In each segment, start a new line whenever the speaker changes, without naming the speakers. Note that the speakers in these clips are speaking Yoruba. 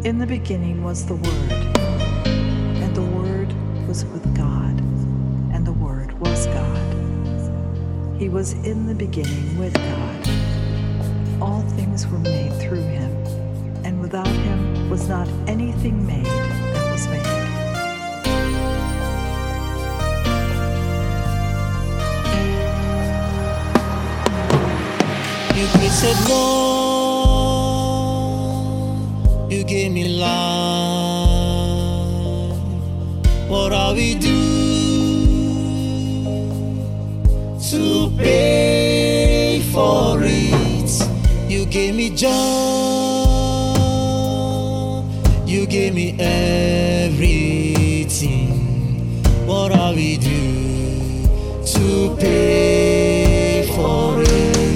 In the beginning was the Word, and the Word was with God, and the Word was God. He was in the beginning with God. All things were made through him, and without him was not anything made that was made.
You created Lord, you gave me life. What are we do to pay for it? You gave me joy, you gave me everything. What are we do to pay for it?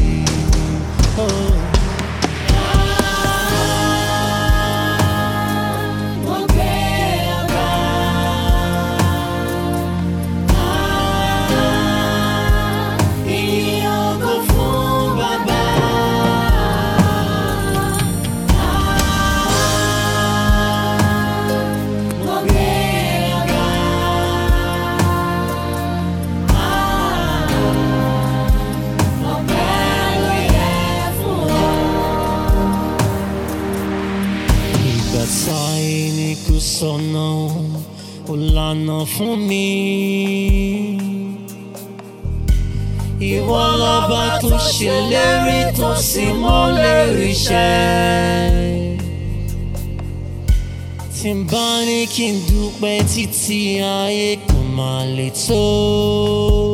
Sáyé kò sọ̀nà ó lànà fún mi. Ìwọ lọ́ba tó ṣèlérí tó sì mọ́lérí ṣẹ. Tí n bá ní kí n dúpẹ́ títí ayé kò máa lè tó.